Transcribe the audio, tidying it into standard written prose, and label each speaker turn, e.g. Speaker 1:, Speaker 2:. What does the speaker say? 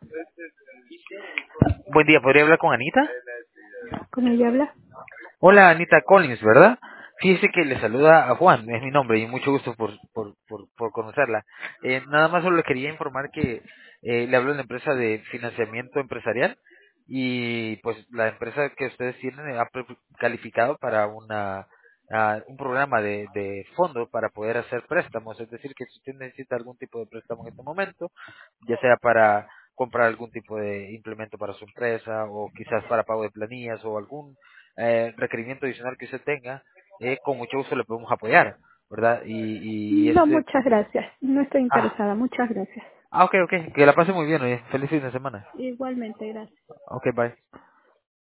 Speaker 1: Buen día, ¿podría hablar con Anita?
Speaker 2: ¿Con ella habla?
Speaker 1: Hola, Anita Collins, ¿verdad? Fíjese que le saluda a Juan, es mi nombre y mucho gusto por conocerla. Nada más solo le quería informar que le hablo de la empresa de financiamiento empresarial y pues la empresa que ustedes tienen ha calificado para un programa de fondo para poder hacer préstamos, es decir, que si usted necesita algún tipo de préstamo en este momento, ya sea para comprar algún tipo de implemento para su empresa o quizás para pago de planillas o algún requerimiento adicional que usted tenga, con mucho gusto le podemos apoyar, ¿verdad? Y
Speaker 2: No,
Speaker 1: este,
Speaker 2: muchas gracias. No estoy
Speaker 1: ah,
Speaker 2: interesada. Muchas gracias.
Speaker 1: ok, ok, que la pase muy bien, oye. Feliz fin de semana.
Speaker 2: Igualmente, gracias.
Speaker 1: Ok, bye.